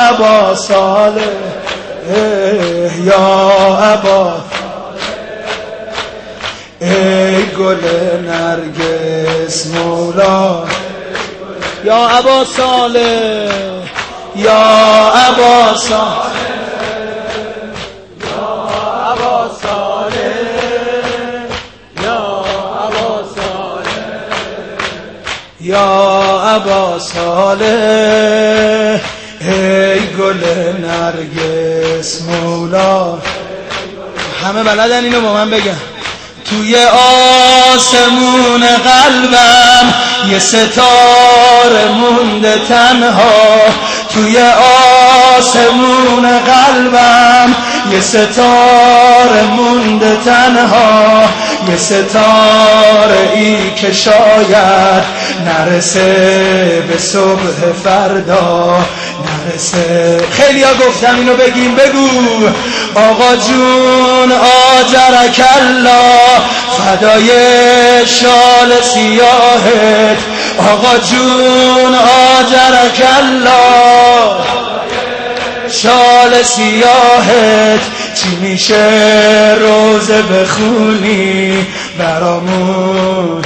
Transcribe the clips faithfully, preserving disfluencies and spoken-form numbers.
ابا صالح یا ابا ای گل نرگس مولا یا ابا صالح یا ابا صالح یا ابا صالح یا ابا صالح یا ابا صالح ای گل نرگس مولا. همه بلدن اینو با من بگن. توی آسمون قلبم یه ستاره مونده تنها، توی آسمون قلبم یه ستاره مونده تنها، یه ستاره ای که شاید نرسه به صبح فردا نرسه. خیلی ها گفتم اینو بگیم، بگو آقا جون آجرک الله فدای شال سیاهت، آقا جون آجرک الله شال سیاهت. چی میشه روزه بخونی برامون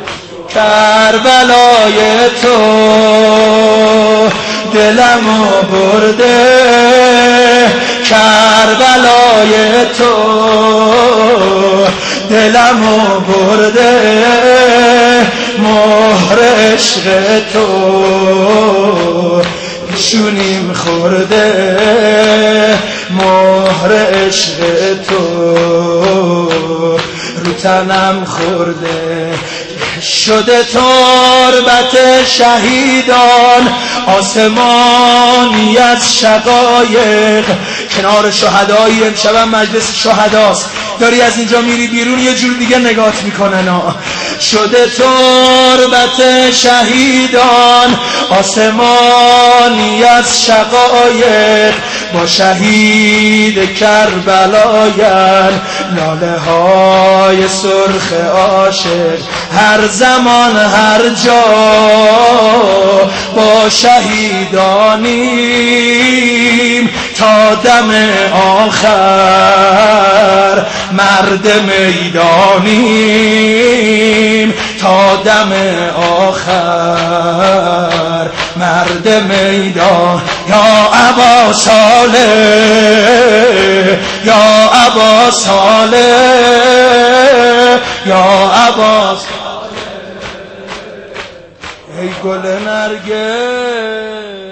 کربلای تو، دلمو برده کربلای تو، دلمو برده مهر عشق تو، شونیم خورده مهر عشق تو، رو تنم خورده شده تربت شهیدان، آسمانی از شقایق. کنار شهدایی امشب مجلس شهداست، داری از اینجا میری بیرون یه جور دیگه نگات میکنن ها. شده تربت شهیدان، آسمانی از شقایق، با شهید کربلاین لاله های سرخ عاشق. هر زمان هر جا با شهیدانیم تا دم آخر، مرد میدانیم تا دم آخر، مرد میدان. یا ابا صالح یا ابا صالح یا ابا صالح ای گل نرگس